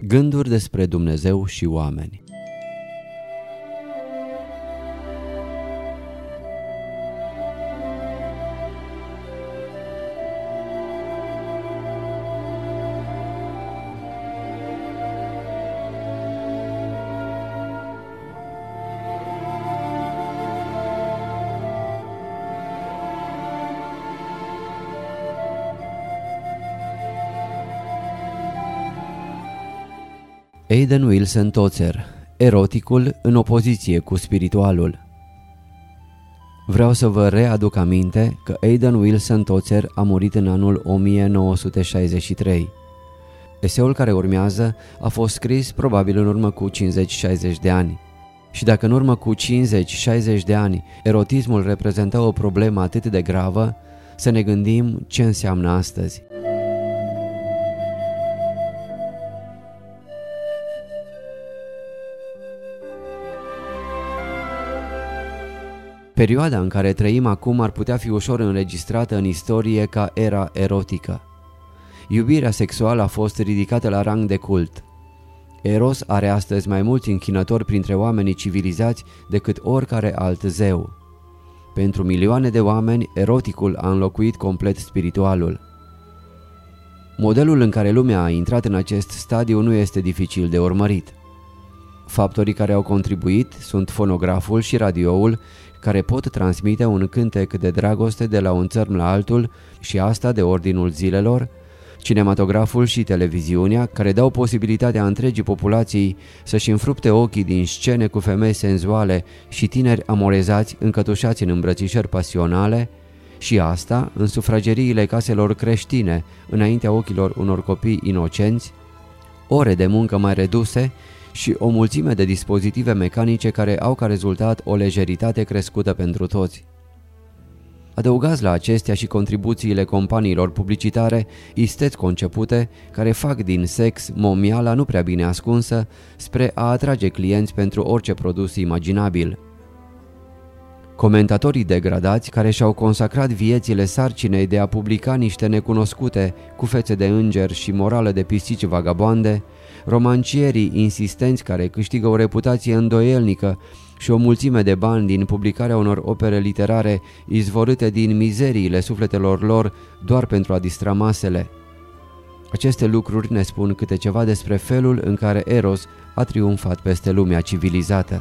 Gânduri despre Dumnezeu și oameni. Aidan Wilson Tozer, eroticul în opoziție cu spiritualul. Vreau să vă readuc aminte că Aidan Wilson Tozer a murit în anul 1963. Eseul care urmează a fost scris probabil în urmă cu 50-60 de ani. Și dacă în urmă cu 50-60 de ani erotismul reprezenta o problemă atât de gravă, să ne gândim ce înseamnă astăzi. Perioada în care trăim acum ar putea fi ușor înregistrată în istorie ca era erotică. Iubirea sexuală a fost ridicată la rang de cult. Eros are astăzi mai mulți închinători printre oamenii civilizați decât oricare alt zeu. Pentru milioane de oameni, eroticul a înlocuit complet spiritualul. Modelul în care lumea a intrat în acest stadiu nu este dificil de urmărit. Factorii care au contribuit sunt fonograful și radioul, care pot transmite un cântec de dragoste de la un țărm la altul și asta de ordinul zilelor, cinematograful și televiziunea, care dau posibilitatea întregii populații să-și înfrupte ochii din scene cu femei senzuale și tineri amorezați încătușați în îmbrățișări pasionale, și asta în sufrageriile caselor creștine, înaintea ochilor unor copii inocenți, ore de muncă mai reduse și o mulțime de dispozitive mecanice care au ca rezultat o lejeritate crescută pentru toți. Adăugați la acestea și contribuțiile companiilor publicitare isteț concepute care fac din sex momiala nu prea bine ascunsă spre a atrage clienți pentru orice produs imaginabil. Comentatorii degradați care și-au consacrat viețile sarcinei de a publica niște necunoscute cu fețe de înger și morală de pisici vagabonde, romancierii insistenți care câștigă o reputație îndoielnică și o mulțime de bani din publicarea unor opere literare izvorâte din mizeriile sufletelor lor doar pentru a distra masele. Aceste lucruri ne spun câte ceva despre felul în care Eros a triumfat peste lumea civilizată.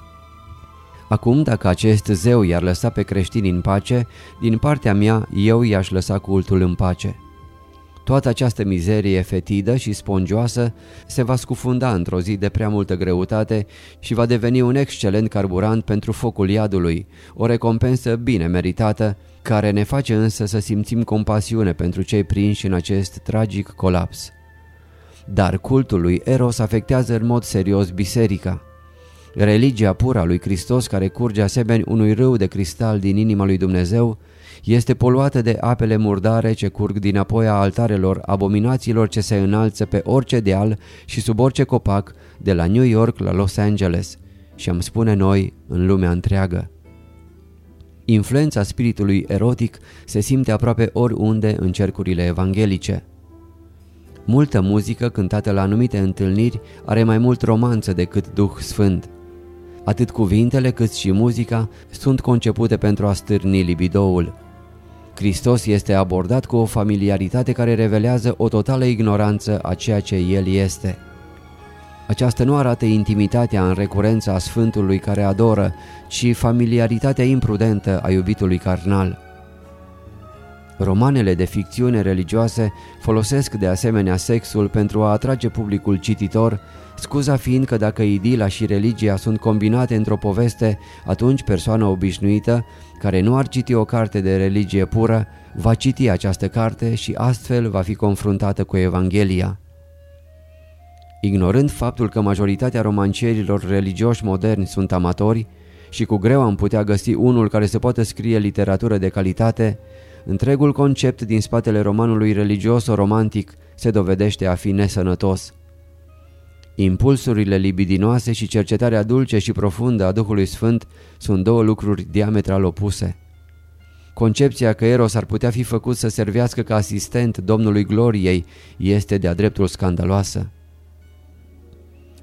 Acum, dacă acest zeu i-ar lăsa pe creștini în pace, din partea mea eu i-aș lăsa cultul în pace. Toată această mizerie fetidă și spongioasă se va scufunda într-o zi de prea multă greutate și va deveni un excelent carburant pentru focul iadului, o recompensă bine meritată, care ne face însă să simțim compasiune pentru cei prinși în acest tragic colaps. Dar cultul lui Eros afectează în mod serios biserica. Religia pură a lui Hristos, care curge asemeni unui râu de cristal din inima lui Dumnezeu, este poluată de apele murdare ce curg din apoi a altarelor abominațiilor ce se înalță pe orice deal și sub orice copac, de la New York la Los Angeles și am spune noi în lumea întreagă. Influența spiritului erotic se simte aproape oriunde în cercurile evanghelice. Multă muzică cântată la anumite întâlniri are mai mult romanță decât Duh Sfânt. Atât cuvintele cât și muzica sunt concepute pentru a stârni libidoul. Hristos este abordat cu o familiaritate care revelează o totală ignoranță a ceea ce El este. Aceasta nu arată intimitatea în recurența a Sfântului care adoră, ci familiaritatea imprudentă a iubitului carnal. Romanele de ficțiune religioase folosesc de asemenea sexul pentru a atrage publicul cititor, scuza fiind că dacă idila și religia sunt combinate într-o poveste, atunci persoana obișnuită, care nu ar citi o carte de religie pură, va citi această carte și astfel va fi confruntată cu Evanghelia. Ignorând faptul că majoritatea romancierilor religioși moderni sunt amatori și cu greu am putea găsi unul care să poată scrie literatură de calitate, întregul concept din spatele romanului religios-romantic se dovedește a fi nesănătos. Impulsurile libidinoase și cercetarea dulce și profundă a Duhului Sfânt sunt două lucruri diametral opuse. Concepția că Eros ar putea fi făcut să servească ca asistent Domnului Gloriei este de-a dreptul scandaloasă.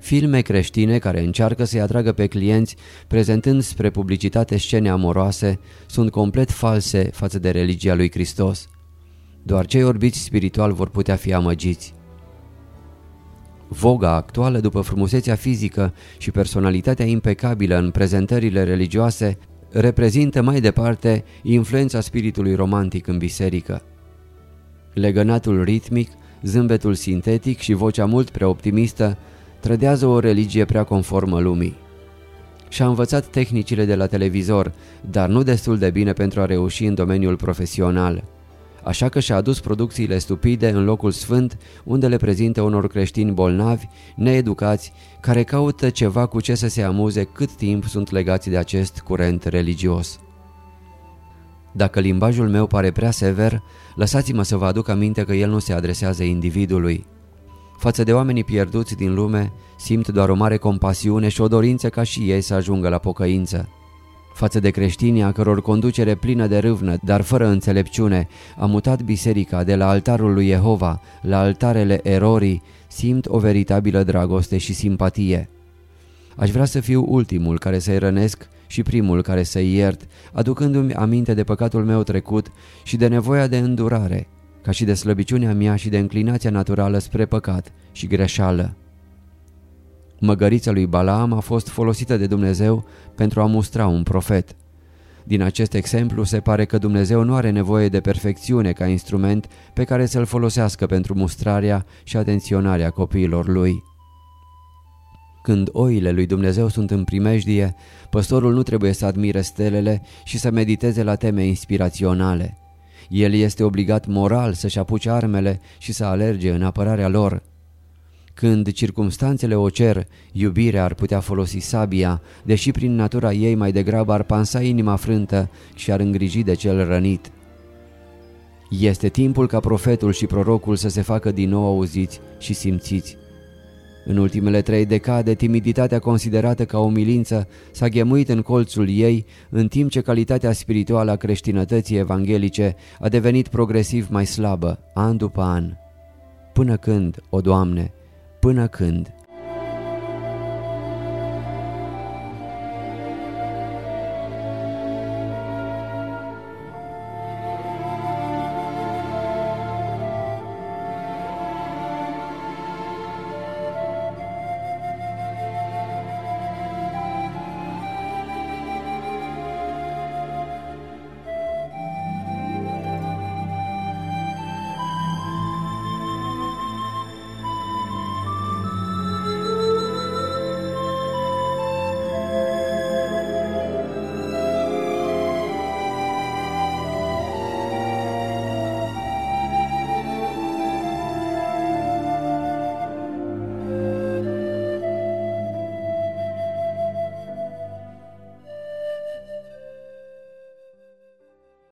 Filme creștine care încearcă să-i atragă pe clienți prezentând spre publicitate scene amoroase sunt complet false față de religia lui Hristos. Doar cei orbiți spiritual vor putea fi amăgiți. Voga actuală după frumusețea fizică și personalitatea impecabilă în prezentările religioase reprezintă mai departe influența spiritului romantic în biserică. Legănatul ritmic, zâmbetul sintetic și vocea mult prea optimistă trădează o religie prea conformă lumii. Și-a învățat tehnicile de la televizor, dar nu destul de bine pentru a reuși în domeniul profesional. Așa că și-a adus producțiile stupide în locul sfânt, unde le prezintă unor creștini bolnavi, needucați, care caută ceva cu ce să se amuze cât timp sunt legați de acest curent religios. Dacă limbajul meu pare prea sever, lăsați-mă să vă aduc aminte că el nu se adresează individului. Față de oamenii pierduți din lume, simt doar o mare compasiune și o dorință ca și ei să ajungă la pocăință. Față de creștinii a căror conducere plină de râvnă, dar fără înțelepciune, a mutat biserica de la altarul lui Jehova la altarele erorii, simt o veritabilă dragoste și simpatie. Aș vrea să fiu ultimul care să-i rănesc și primul care să-i iert, aducându-mi aminte de păcatul meu trecut și de nevoia de îndurare, ca și de slăbiciunea mea și de înclinația naturală spre păcat și greșeală. Măgărița lui Balaam a fost folosită de Dumnezeu pentru a mustra un profet. Din acest exemplu se pare că Dumnezeu nu are nevoie de perfecțiune ca instrument pe care să-l folosească pentru mustrarea și atenționarea copiilor lui. Când oile lui Dumnezeu sunt în primejdie, păstorul nu trebuie să admire stelele și să mediteze la teme inspiraționale. El este obligat moral să-și apuce armele și să alerge în apărarea lor. Când circumstanțele o cer, iubirea ar putea folosi sabia, deși prin natura ei mai degrabă ar pansa inima frântă și ar îngriji de cel rănit. Este timpul ca profetul și prorocul să se facă din nou auziți și simțiți. În ultimele 3 decade, timiditatea considerată ca o umilință s-a ghemuit în colțul ei, în timp ce calitatea spirituală a creștinătății evanghelice a devenit progresiv mai slabă, an după an. Până când, o Doamne, până când?